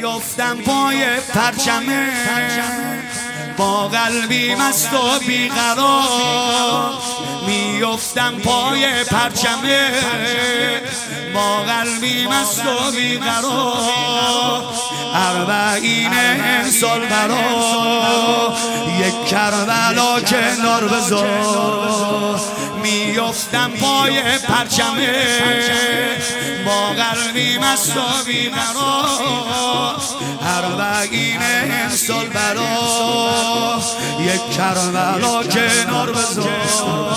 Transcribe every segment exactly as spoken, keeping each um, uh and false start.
میافتم پای پرچمه با قلبی مست و بیقرار، میافتم پای پرچمه با قلبی مست و بیقرار. اربعین سال برا یک کربلا کنار بذار، میافتم پای پرچمه با قلبی مست و بیقرار. اربعین سال برا یک کربلا کنار بذار.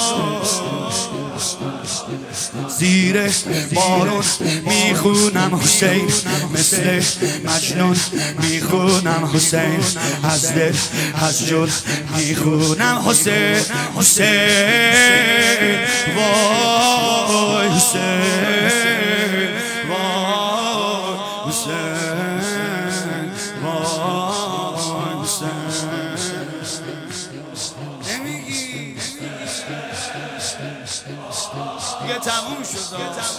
زیر بارون میخونم حسین، مثل مجنون میخونم حسین، از دل از جون میخونم حسین. حسین وای حسین وای حسین وای حسین. نمیگی دیگه تموم شد.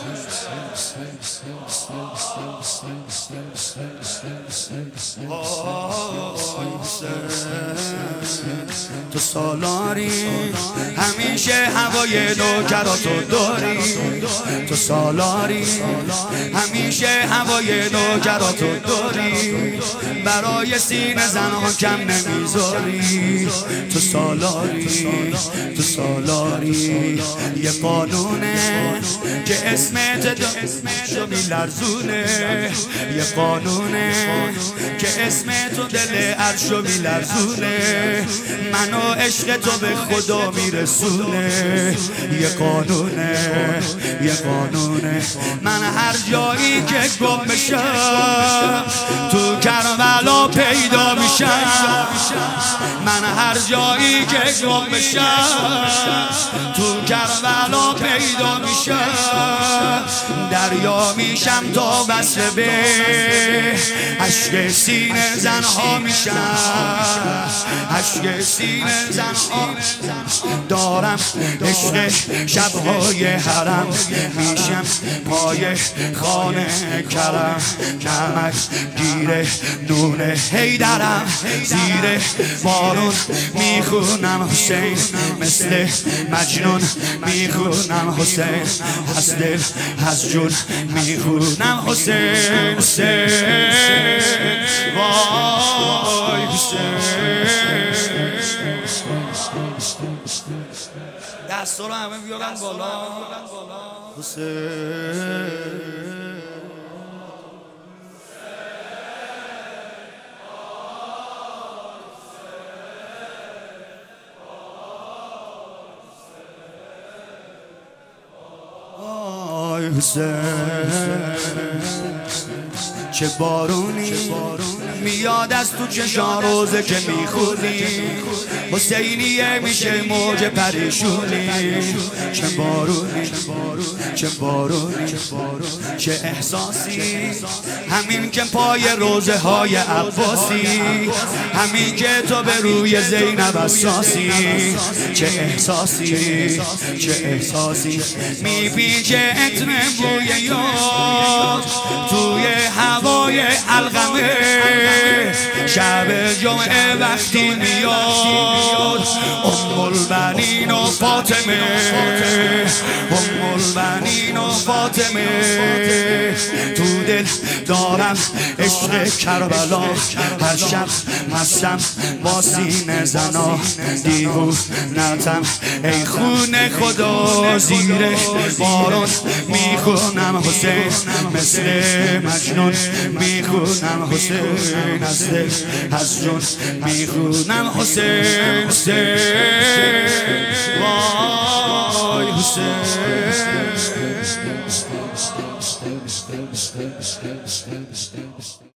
تو سالاری همیشه هوای نوکراتو داری، تو سالاری همیشه هوای نوکراتو داری، برای سینه زنها کم نمیذاری. تو سالاری تو سالاری یه قانونه که اسمت دلشو میلرزونه، یه قانونه که اسمت دل عرشو میلرزونه، منو عشق تو به خدا میرسونه. یه قانونه یه قانونه من هر جایی که گم بشم تو کربلا پیدا میشم، من هر جایی که گم بشم تو کربلا پیدا میشم. دریا میشم تا وصل به عشق سینه زنها میشم، عشق سینه زنها دارم، عشق شبهای حرم میشم پای خانه کرم، نمک گیره نونه حیدرم، زیر بارون میخونم حسین، مثل مجنون میخونم حسین، از دل از جون میخونم حسین. حسین وای حسین. دستا رو همه بیارن بالا. حسین حسین. چه بارونی میاد از تو چشان روزه که میخونی، حسینیه میشه موج پریشونی. چه بارونی چه بارونی چه احساسی، همین که پای روزه های عباسی، همین که تو به روی زینب اساسی. چه احساسی چه احساسی میپیچه عطر بوی یاد توی هوای علقمه، شب جمعه وقتی میاد ام البنین و فاطمه، ام البنین و فاطمه. تو دل دارم عشق کربلا، هر شب مستم با سینه زنا، دیوونتم ای خون خدا. زیر بارون میخونم حسین، مثل مجنون میخونم حسین، از دل از جون میخونم حسین. حسین وای حسین.